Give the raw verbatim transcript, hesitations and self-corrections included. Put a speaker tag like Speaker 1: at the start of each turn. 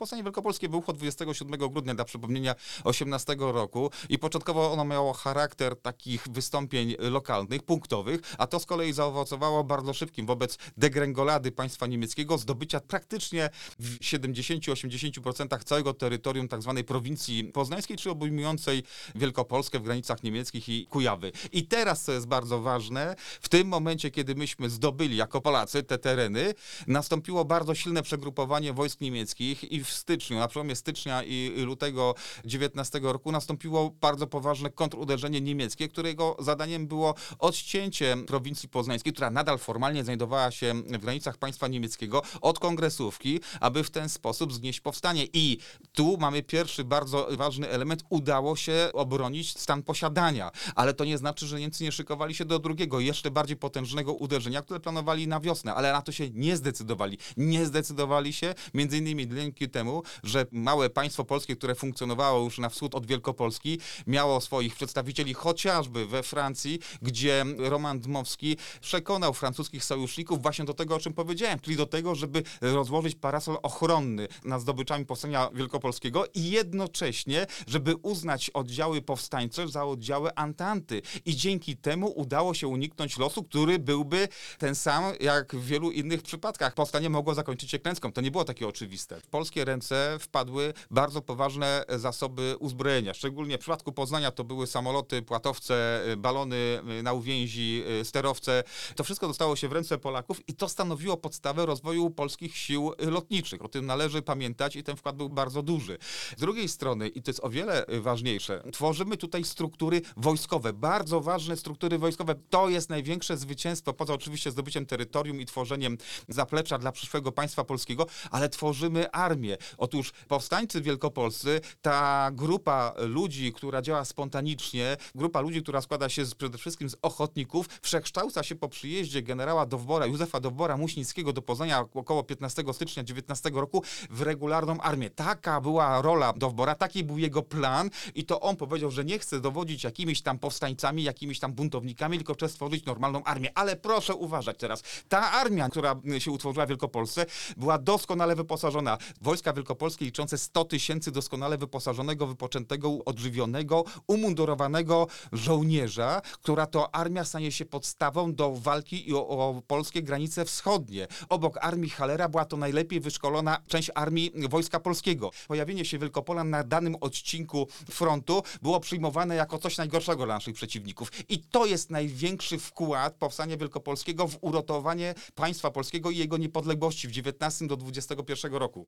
Speaker 1: Powstanie Wielkopolskie wybuchło dwudziestego siódmego grudnia, dla przypomnienia, osiemnastego roku i początkowo ono miało charakter takich wystąpień lokalnych, punktowych, a to z kolei zaowocowało bardzo szybkim wobec degrengolady państwa niemieckiego, zdobycia praktycznie w siedemdziesięciu do osiemdziesięciu procent całego terytorium tak zwanej prowincji poznańskiej, czy obejmującej Wielkopolskę w granicach niemieckich i Kujawy. I teraz, co jest bardzo ważne, w tym momencie, kiedy myśmy zdobyli jako Polacy te tereny, nastąpiło bardzo silne przegrupowanie wojsk niemieckich i w styczniu, na przełomie stycznia i lutego dziewiętnastego roku nastąpiło bardzo poważne kontruderzenie niemieckie, którego zadaniem było odcięcie prowincji poznańskiej, która nadal formalnie znajdowała się w granicach państwa niemieckiego, od kongresówki, aby w ten sposób znieść powstanie. I tu mamy pierwszy bardzo ważny element. Udało się obronić stan posiadania, ale to nie znaczy, że Niemcy nie szykowali się do drugiego, jeszcze bardziej potężnego uderzenia, które planowali na wiosnę, ale na to się nie zdecydowali. Nie zdecydowali się między innymi dzięki temu, że małe państwo polskie, które funkcjonowało już na wschód od Wielkopolski, miało swoich przedstawicieli chociażby we Francji, gdzie Roman Dmowski przekonał francuskich sojuszników właśnie do tego, o czym powiedziałem, czyli do tego, żeby rozłożyć parasol ochronny nad zdobyczami powstania wielkopolskiego i jednocześnie, żeby uznać oddziały powstańcze za oddziały Antanty. I dzięki temu udało się uniknąć losu, który byłby ten sam jak w wielu innych przypadkach. Powstanie mogło zakończyć się klęską. To nie było takie oczywiste. W polskie ręce wpadły bardzo poważne zasoby uzbrojenia. Szczególnie w przypadku Poznania to były samoloty, płatowce, balony na uwięzi, sterowce. To wszystko dostało się w ręce Polaków i to stanowiło podstawę rozwoju polskich sił lotniczych. O tym należy pamiętać i ten wkład był bardzo duży. Z drugiej strony, i to jest o wiele ważniejsze, tworzymy tutaj struktury wojskowe, bardzo ważne struktury wojskowe. To jest największe zwycięstwo, poza oczywiście zdobyciem terytorium i tworzeniem zaplecza dla przyszłego państwa polskiego, ale tworzymy armię. Otóż powstańcy wielkopolscy, ta grupa ludzi, która działa spontanicznie, grupa ludzi, która składa się z, przede wszystkim z ochotników, przekształca się po przyjeździe generała Dowbora, Józefa Dowbora-Muśnickiego do Poznania około piętnastego stycznia dziewiętnastego roku w regularną armię. Taka była rola Dowbora, taki był jego plan i to on powiedział, że nie chce dowodzić jakimiś tam powstańcami, jakimiś tam buntownikami, tylko chce stworzyć normalną armię. Ale proszę uważać teraz, ta armia, która się utworzyła w Wielkopolsce, była doskonale wyposażona. Wojska wielkopolskie liczące sto tysięcy doskonale wyposażonego, wypoczętego, odżywionego, umundurowanego żołnierza, która to armia stanie się podstawą do walki i o, o polskie granice wschodnie. Obok armii Hallera była to najlepiej wyszkolona część armii Wojska Polskiego. Pojawienie się Wielkopolan na danym odcinku frontu było przyjmowane jako coś najgorszego dla naszych przeciwników. I to jest największy wkład powstania wielkopolskiego w uratowanie państwa polskiego i jego niepodległości w dziewiętnastego do dwudziestego pierwszego roku.